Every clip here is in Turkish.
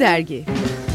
Dergi.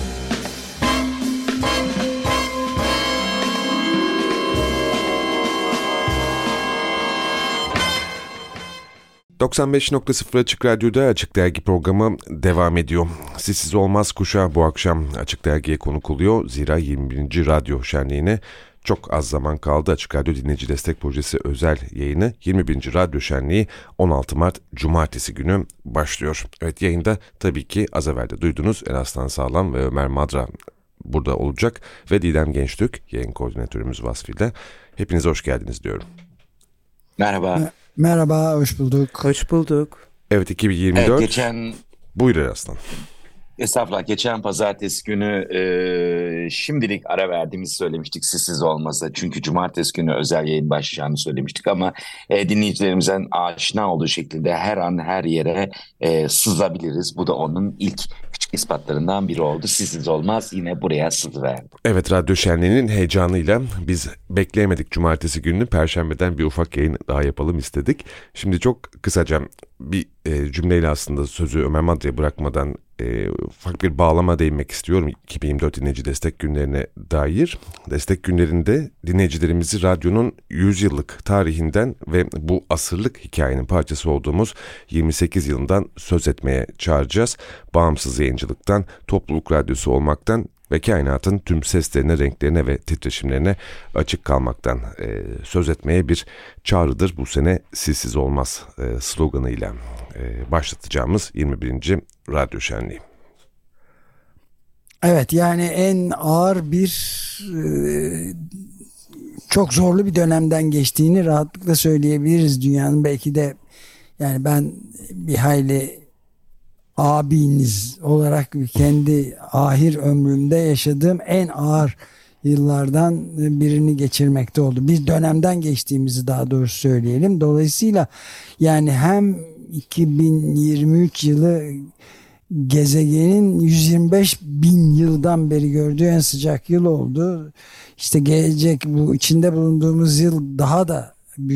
...95.0 Açık Radyo'da Açık Dergi programı devam ediyor. Sessiz Olmaz kuşağı bu akşam Açık Dergi'ye konuk oluyor. Zira 21. Radyo Şenliği'ne çok az zaman kaldı. Açık Radyo Dinleyici Destek Projesi özel yayını 21. Radyo Şenliği 16 Mart Cumartesi günü başlıyor. Evet, yayında tabii ki az evvel de duydunuz Eraslan Sağlam ve Ömer Madra burada olacak ve Didem Gençtürk yayın koordinatörümüz vasfıyla. Hepinize hoş geldiniz diyorum. Merhaba. Merhaba, hoş bulduk. Hoş bulduk. Evet, 2024. Evet, Buyur Eraslan. Estağfurullah, geçen pazartesi günü şimdilik ara verdiğimizi söylemiştik sessiz olmasa. Çünkü cumartesi günü özel yayın başlayacağını söylemiştik ama dinleyicilerimizin aşina olduğu şekilde her an her yere sızabiliriz. Bu da onun ilk küçük ispatlarından biri oldu. Sessiz olmaz yine buraya sızıverdi. Evet, Radyo Şenliği'nin heyecanıyla biz bekleyemedik cumartesi gününü. Perşembeden bir ufak yayın daha yapalım istedik. Şimdi çok kısaca bir cümleyle aslında sözü Ömer Madra'ya bırakmadan ufak bir bağlama değinmek istiyorum 2024 dinleyici destek günlerine dair. Destek günlerinde dinleyicilerimizi radyonun 100 yıllık tarihinden ve bu asırlık hikayenin parçası olduğumuz 28 yılından söz etmeye çağıracağız. Bağımsız yayıncılıktan, topluluk radyosu olmaktan ve kainatın tüm seslerine, renklerine ve titreşimlerine açık kalmaktan söz etmeye bir çağrıdır. Bu sene sessiz olmaz sloganıyla başlatacağımız 21. Radyo Şenliği. Evet, yani en ağır çok zorlu bir dönemden geçtiğini rahatlıkla söyleyebiliriz dünyanın. Belki de yani ben bir hayli abiniz olarak kendi ahir ömrümde yaşadığım en ağır yıllardan birini geçirmekte oldu. Bir dönemden geçtiğimizi daha doğrusu söyleyelim. Dolayısıyla yani hem 2023 yılı gezegenin 125 bin yıldan beri gördüğü en sıcak yıl oldu. İşte gelecek bu içinde bulunduğumuz yıl daha da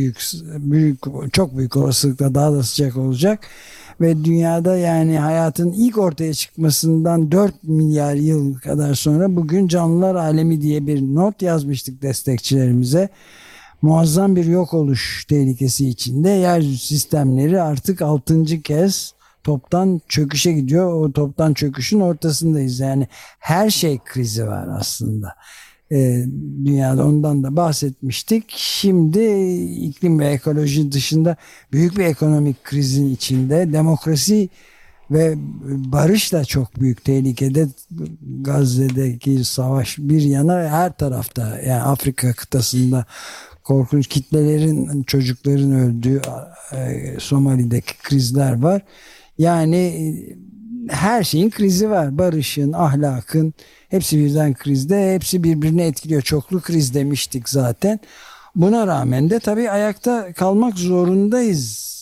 çok büyük olasılıkla daha da sıcak olacak. Ve dünyada yani hayatın ilk ortaya çıkmasından 4 milyar yıl kadar sonra bugün canlılar alemi diye bir not yazmıştık destekçilerimize. Muazzam bir yok oluş tehlikesi içinde yeryüzü sistemleri artık 6. kez toptan çöküşe gidiyor. O toptan çöküşün ortasındayız. Yani her şey krizi var aslında. Dünyada ondan da bahsetmiştik. Şimdi iklim ve ekoloji dışında büyük bir ekonomik krizin içinde demokrasi ve barış da çok büyük tehlikede. Gazze'deki savaş bir yana her tarafta, yani Afrika kıtasında korkunç kitlelerin, çocukların öldüğü Somali'deki krizler var. Yani her şeyin krizi var. Barışın, ahlakın hepsi birden krizde. Hepsi birbirini etkiliyor. Çoklu kriz demiştik zaten. Buna rağmen de tabii ayakta kalmak zorundayız.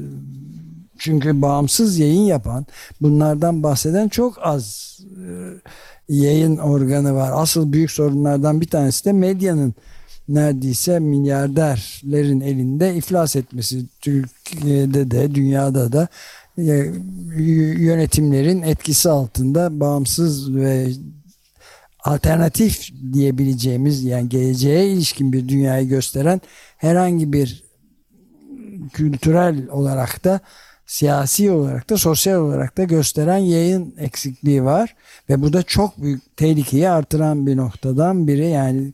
Çünkü bağımsız yayın yapan, bunlardan bahseden çok az yayın organı var. Asıl büyük sorunlardan bir tanesi de medyanın neredeyse milyarderlerin elinde iflas etmesi. Türkiye'de de dünyada da yönetimlerin etkisi altında bağımsız ve alternatif diyebileceğimiz, yani geleceğe ilişkin bir dünyayı gösteren herhangi bir kültürel olarak da, siyasi olarak da, sosyal olarak da gösteren yayın eksikliği var ve bu da çok büyük tehlikeyi artıran bir noktadan biri. Yani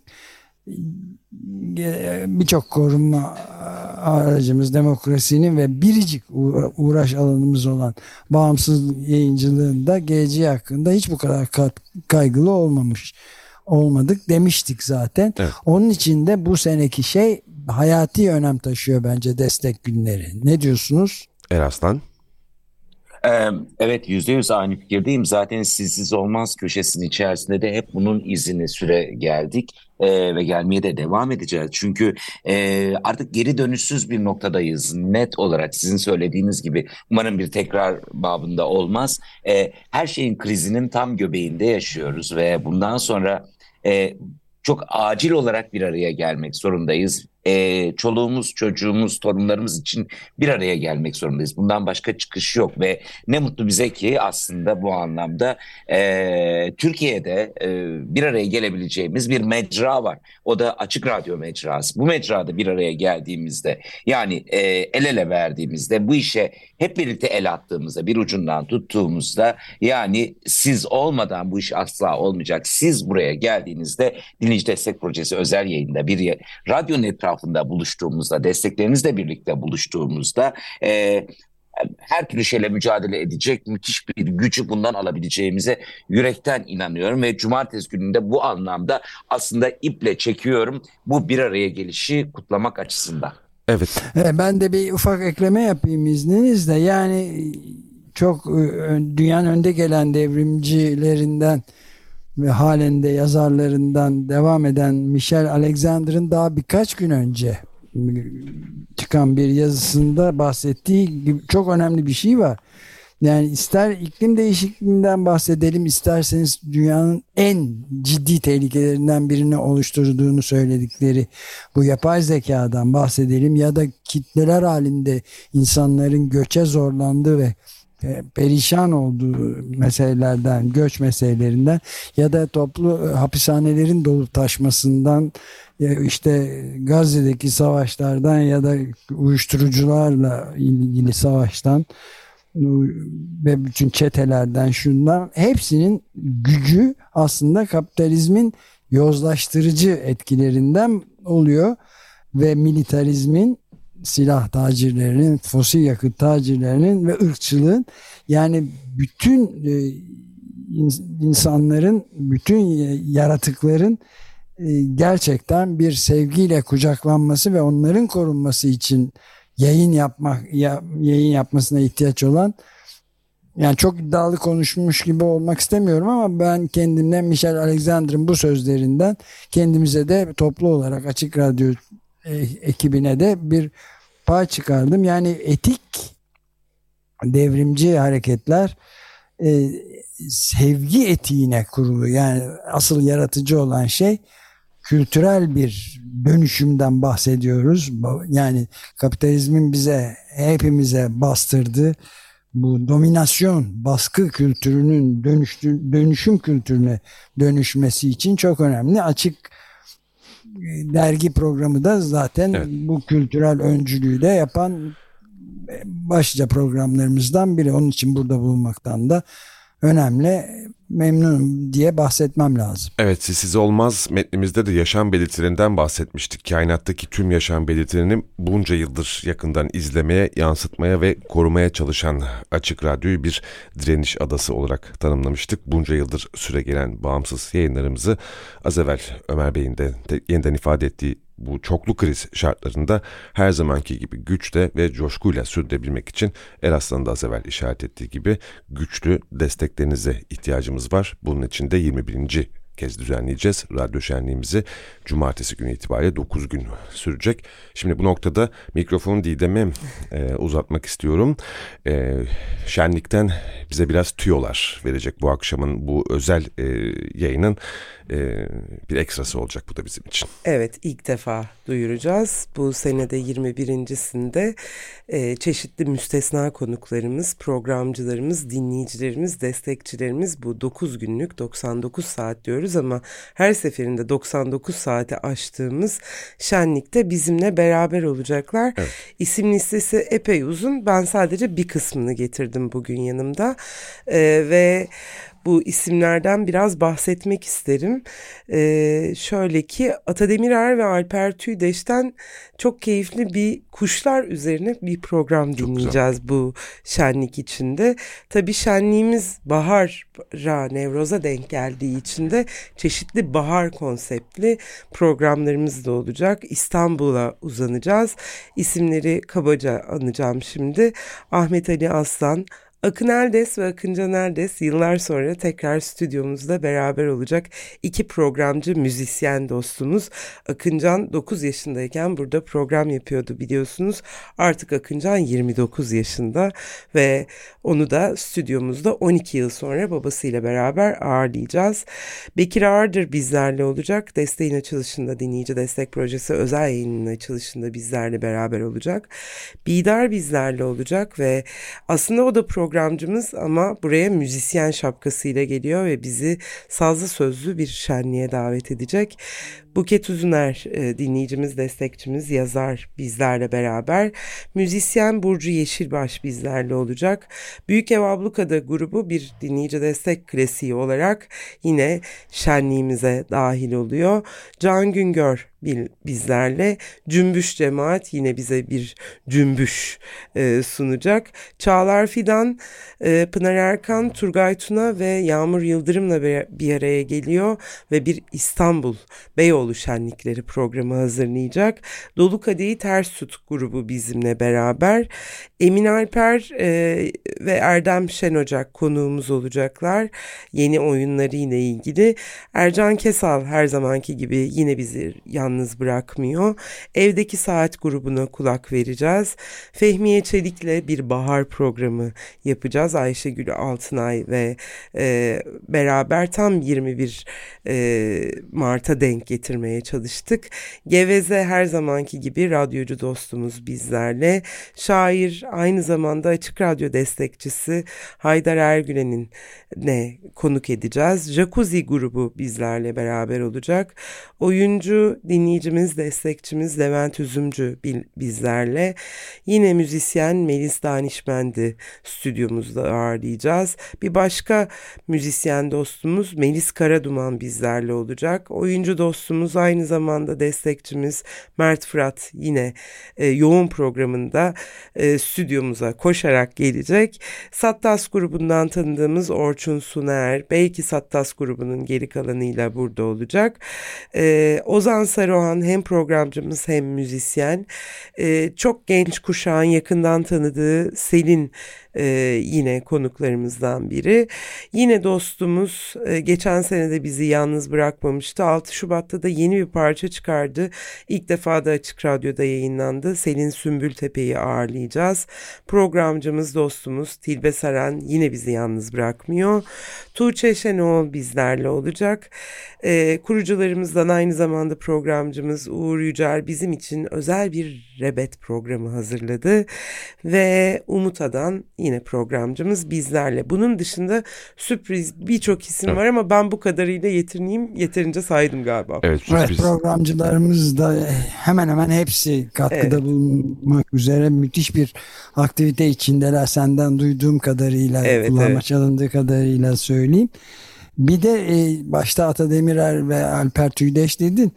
birçok korunma aracımız, demokrasinin ve biricik uğraş alanımız olan bağımsız yayıncılığın da geleceği hakkında hiç bu kadar kaygılı olmadık demiştik zaten. Evet. Onun için de bu seneki şey hayati önem taşıyor bence, destek günleri. Ne diyorsunuz? Eraslan? Evet, %100 aynı fikirdeyim. Zaten sessiz olmaz köşesinin içerisinde de hep bunun izini süre geldik ve gelmeye de devam edeceğiz. Çünkü artık geri dönüşsüz bir noktadayız. Net olarak sizin söylediğiniz gibi, umarım bir tekrar babında olmaz. Her şeyin krizinin tam göbeğinde yaşıyoruz ve bundan sonra çok acil olarak bir araya gelmek zorundayız. çoluğumuz, çocuğumuz, torunlarımız için bir araya gelmek zorundayız. Bundan başka çıkış yok ve ne mutlu bize ki aslında bu anlamda Türkiye'de bir araya gelebileceğimiz bir mecra var. O da Açık Radyo mecrası. Bu mecrada bir araya geldiğimizde, yani el ele verdiğimizde, bu işe hep birlikte el attığımızda, bir ucundan tuttuğumuzda, yani siz olmadan bu iş asla olmayacak. Siz buraya geldiğinizde Dinleyici Destek Projesi özel yayında bir radyonun etrafında buluştuğumuzda, desteklerinizle birlikte buluştuğumuzda her türlü şeyle mücadele edecek müthiş bir gücü bundan alabileceğimize yürekten inanıyorum ve cumartesi gününde bu anlamda aslında iple çekiyorum bu bir araya gelişi kutlamak açısından. Evet. Ben de bir ufak ekleme yapayım izninizle. Yani çok dünyanın önde gelen devrimcilerinden ve halen de yazarlarından devam eden Michel Alexander'ın daha birkaç gün önce çıkan bir yazısında bahsettiği gibi çok önemli bir şey var. Yani ister iklim değişikliğinden bahsedelim, isterseniz dünyanın en ciddi tehlikelerinden birini oluşturduğunu söyledikleri bu yapay zekadan bahsedelim, ya da kitleler halinde insanların göçe zorlandığı ve perişan olduğu meselelerden, göç meselelerinden, ya da toplu hapishanelerin dolup taşmasından, işte Gazze'deki savaşlardan ya da uyuşturucularla ilgili savaştan ve bütün çetelerden, şundan hepsinin gücü aslında kapitalizmin yozlaştırıcı etkilerinden oluyor ve militarizmin, silah tacirlerinin, fosil yakıt tacirlerinin ve ırkçılığın, yani bütün insanların, bütün yaratıkların gerçekten bir sevgiyle kucaklanması ve onların korunması için yayın yapmasına ihtiyaç olan, yani çok iddialı konuşmuş gibi olmak istemiyorum ama ben kendimden Michel Alexander'ın bu sözlerinden kendimize de toplu olarak Açık Radyo ekibine de bir pay çıkardım. Yani etik devrimci hareketler sevgi etiğine kurulu. Yani asıl yaratıcı olan şey kültürel bir dönüşümden bahsediyoruz. Yani kapitalizmin bize, hepimize bastırdığı bu dominasyon, baskı kültürünün dönüşüm kültürüne dönüşmesi için çok önemli. Açık dergi programı da zaten bu kültürel öncülüğü de yapan başlıca programlarımızdan biri. Onun için burada bulunmaktan da önemli, memnunum diye bahsetmem lazım. Evet, Sessiz Olmaz metnimizde de yaşam belirtilerinden bahsetmiştik. Kainattaki tüm yaşam belirtilerini bunca yıldır yakından izlemeye, yansıtmaya ve korumaya çalışan Açık Radyo'yu bir direniş adası olarak tanımlamıştık. Bunca yıldır süregelen bağımsız yayınlarımızı az evvel Ömer Bey'in de yeniden ifade ettiği bu çoklu kriz şartlarında her zamanki gibi güçle ve coşkuyla sürdürebilmek için Eraslan'ın da az evvel işaret ettiği gibi güçlü desteklerinize ihtiyacımız var. Bunun için de 21. kez düzenleyeceğiz. Radyo şenliğimizi cumartesi günü itibariyle 9 gün sürecek. Şimdi bu noktada mikrofonu Didem'e uzatmak istiyorum. Şenlikten bize biraz tüyolar verecek bu akşamın, bu özel yayının bir ekstrası olacak bu da bizim için. Evet, ilk defa duyuracağız. Bu senede 21.sinde çeşitli müstesna konuklarımız, programcılarımız, dinleyicilerimiz, destekçilerimiz bu 9 günlük 99 saat diyoruz ama her seferinde 99 saate aştığımız şenlikte bizimle beraber olacaklar. Evet. İsim listesi epey uzun. Ben sadece bir kısmını getirdim bugün yanımda ve bu isimlerden biraz bahsetmek isterim. Şöyle ki Ata Demirer ve Alper Tüydeş'ten çok keyifli bir kuşlar üzerine bir program dinleyeceğiz bu şenlik içinde. Tabii şenliğimiz bahara, Nevroz'a denk geldiği için de çeşitli bahar konseptli programlarımız da olacak. İstanbul'a uzanacağız. İsimleri kabaca anacağım şimdi. Ahmet Ali Aslan, Akın Eldes ve Akıncan Eldes yıllar sonra tekrar stüdyomuzda beraber olacak iki programcı müzisyen dostumuz. Akıncan 9 yaşındayken burada program yapıyordu biliyorsunuz. Artık Akıncan 29 yaşında ve onu da stüdyomuzda 12 yıl sonra babasıyla beraber ağırlayacağız. Bekir Ağırdır bizlerle olacak. Desteğin açılışında, dinleyici destek projesi özel yayının açılışında bizlerle beraber olacak. Bidar bizlerle olacak ve aslında o da programcımız ama buraya müzisyen şapkasıyla geliyor ve bizi sazlı sözlü bir şenliğe davet edecek. Buket Uzuner dinleyicimiz, destekçimiz, yazar bizlerle beraber. Müzisyen Burcu Yeşilbaş bizlerle olacak. Büyük Ev Ablukada grubu bir dinleyici destek klasiği olarak yine şenliğimize dahil oluyor. Can Güngör bizlerle. Cümbüş Cemaat yine bize bir cümbüş sunacak. Çağlar Fidan, Pınar Erkan, Turgay Tuna ve Yağmur Yıldırım'la bir araya geliyor ve bir İstanbul Beyoğlu Şenlikleri programı hazırlayacak. Dolu Kadehi Ters Tut grubu bizimle beraber. Emin Alper ve Erdem Şenocak konuğumuz olacaklar. Yeni oyunları ile ilgili. Ercan Kesal her zamanki gibi yine bizi yalnız bırakmıyor. Evdeki Saat grubuna kulak vereceğiz. Fehmiye Çelik'le bir bahar programı yapacağız. Ayşegül Altınay ve beraber tam 21 Mart'a denk getirmeye çalıştık. Geveze her zamanki gibi radyocu dostumuz bizlerle. Şair, aynı zamanda Açık Radyo destekçisi Haydar Ergülen'in konuk edeceğiz. Jacuzzi grubu bizlerle beraber olacak. Oyuncu, dinleyicimiz, destekçimiz Levent Üzümcü bizlerle. Yine müzisyen Melis Danişmendi stüdyomuzda ağırlayacağız. Bir başka müzisyen dostumuz Melis Karaduman bizlerle olacak. Oyuncu dostumuz, aynı zamanda destekçimiz Mert Fırat yine yoğun programında stüdyomuza koşarak gelecek. Sattas grubundan tanıdığımız Orçun Suner, belki Sattas grubunun geri kalanıyla burada olacak. Ozan Saruhan hem programcımız hem müzisyen. Çok genç kuşağın yakından tanıdığı Selin yine konuklarımızdan biri. Yine dostumuz geçen sene de bizi yalnız bırakmamıştı. 6 Şubat'ta da yeni bir parça çıkardı. İlk defa da Açık Radyo'da yayınlandı. Selin Sümbültepe'yi ağırlayacağız. Programcımız, dostumuz Tilbe Saran yine bizi yalnız bırakmıyor. Tuğçe Şenol bizlerle olacak. Kurucularımızdan aynı zamanda programcımız Uğur Yücel bizim için özel bir rebet programı hazırladı. Ve Umut Adan yine programcımız bizlerle. Bunun dışında sürpriz birçok isim var ama ben bu kadarıyla yeterince saydım galiba. Evet, sürpriz. Programcılarımız da hemen hemen hepsi katkıda bulunmak üzere müthiş bir aktivite içindeler. Senden duyduğum kadarıyla, kulağıma çalındığı kadarıyla söyleyeyim. Bir de başta Ata Demirer ve Alper Tüydeş dedin.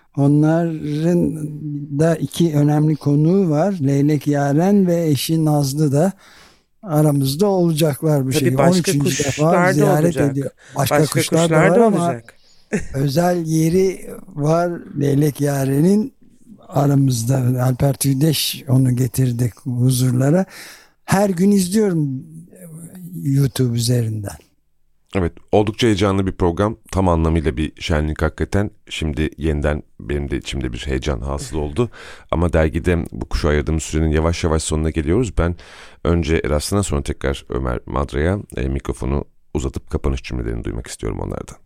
Onların da iki önemli konuğu var. Leylek Yaren ve eşi Nazlı da aramızda olacaklar bu şeyi. Başka 13. defa ziyaret olacak. ediyor. Başka kuşlar da var ama özel yeri var Leylek Yaren'in aramızda. Alper Tüydeş onu getirdi huzurlara. Her gün izliyorum YouTube üzerinden. Evet, oldukça heyecanlı bir program. Tam anlamıyla bir şenlik hakikaten. Şimdi yeniden benim de içimde bir heyecan hasıl oldu. Ama dergide bu kuşu ayırdığımız sürenin yavaş yavaş sonuna geliyoruz. Ben önce Eraslı'na, sonra tekrar Ömer Madra'ya mikrofonu uzatıp kapanış cümlelerini duymak istiyorum onlardan.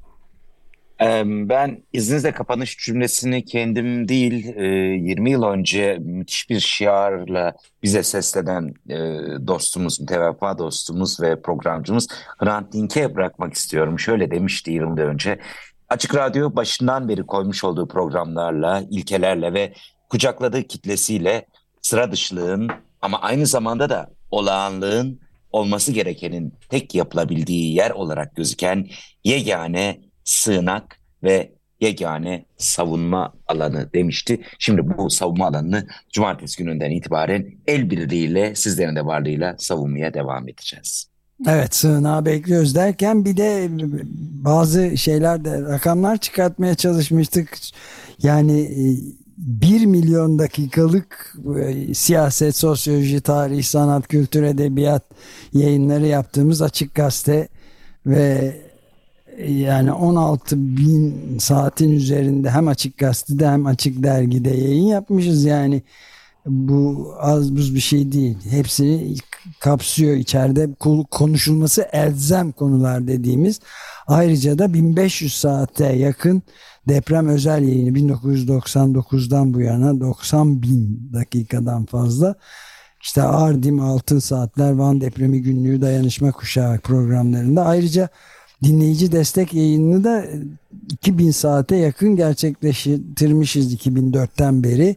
Ben izninizle kapanış cümlesini kendim değil 20 yıl önce müthiş bir şiarla bize seslenen dostumuz, müteveffa dostumuz ve programcımız Hrant Dink'e bırakmak istiyorum. Şöyle demişti 20 yıl önce: Açık Radyo başından beri koymuş olduğu programlarla, ilkelerle ve kucakladığı kitlesiyle sıra dışılığın ama aynı zamanda da olağanlığın, olması gerekenin tek yapılabildiği yer olarak gözüken yegane sığınak ve yegane savunma alanı demişti. Şimdi bu savunma alanını cumartesi gününden itibaren el birliğiyle, sizlerin de varlığıyla savunmaya devam edeceğiz. Evet, sığınağı bekliyoruz derken bir de bazı şeyler de, rakamlar çıkartmaya çalışmıştık. Yani 1 milyon dakikalık siyaset, sosyoloji, tarih, sanat, kültür, edebiyat yayınları yaptığımız Açık Gazete ve yani 16 bin saatin üzerinde hem Açık Gazete'de hem Açık Dergi'de yayın yapmışız. Yani bu az buz bir şey değil. Hepsini kapsıyor içeride, konuşulması elzem konular dediğimiz. Ayrıca da 1500 saate yakın deprem özel yayını 1999'dan bu yana 90 bin dakikadan fazla. İşte Ardim, Altın Saatler, Van Depremi Günlüğü, Dayanışma Kuşağı programlarında. Ayrıca dinleyici destek yayınını da 2000 saate yakın gerçekleştirmişiz 2004'ten beri.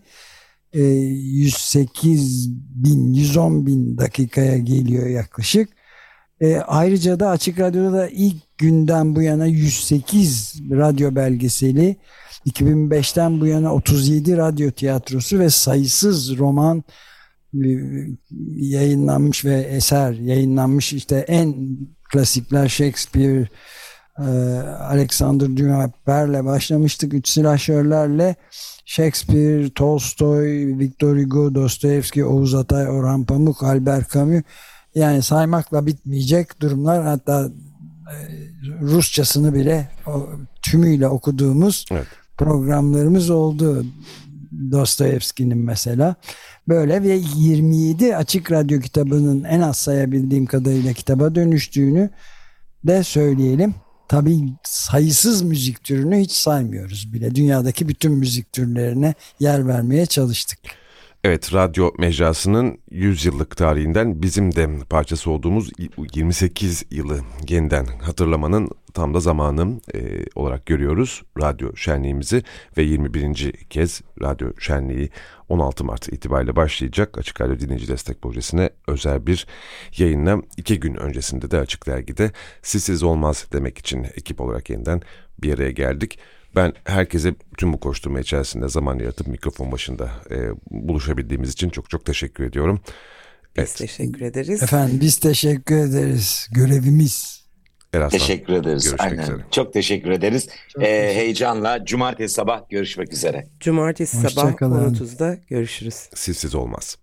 108 bin, 110 bin dakikaya geliyor yaklaşık. Ayrıca da Açık Radyo'da da ilk günden bu yana 108 radyo belgeseli, 2005'ten bu yana 37 radyo tiyatrosu ve sayısız roman yayınlanmış ve eser yayınlanmış. İşte en klasikler Shakespeare, Alexander Dumas'la başlamıştık. 3 silahşörlerle Shakespeare, Tolstoy, Victor Hugo, Dostoyevski, Oğuz Atay, Orhan Pamuk, Albert Camus, yani saymakla bitmeyecek durumlar. Hatta Rusçasını bile tümüyle okuduğumuz programlarımız oldu. Dostoyevski'nin mesela. Böyle ve 27 Açık Radyo kitabının en az sayabildiğim kadarıyla kitaba dönüştüğünü de söyleyelim. Tabii sayısız müzik türünü hiç saymıyoruz bile. Dünyadaki bütün müzik türlerine yer vermeye çalıştık. Evet, radyo mecrasının 100 yıllık tarihinden bizim de parçası olduğumuz 28 yılı yeniden hatırlamanın tam da zamanı olarak görüyoruz radyo şenliğimizi ve 21. kez radyo şenliği 16 Mart itibariyle başlayacak. Açık Radyo Dinleyici Destek Projesi'ne özel bir yayınla 2 gün öncesinde de Açık Dergi'de Sizsiz Olmaz demek için ekip olarak yeniden bir araya geldik. Ben herkese tüm bu koşturma içerisinde zaman yaratıp mikrofon başında buluşabildiğimiz için çok çok teşekkür ediyorum. Biz teşekkür ederiz. Efendim biz teşekkür ederiz. Görevimiz. Eraslan, teşekkür ederiz. Aynen. Üzere. Çok teşekkür ederiz. Heyecanla cumartesi sabah görüşmek üzere. Cumartesi sabah 10.30'da görüşürüz. Sizsiz olmaz.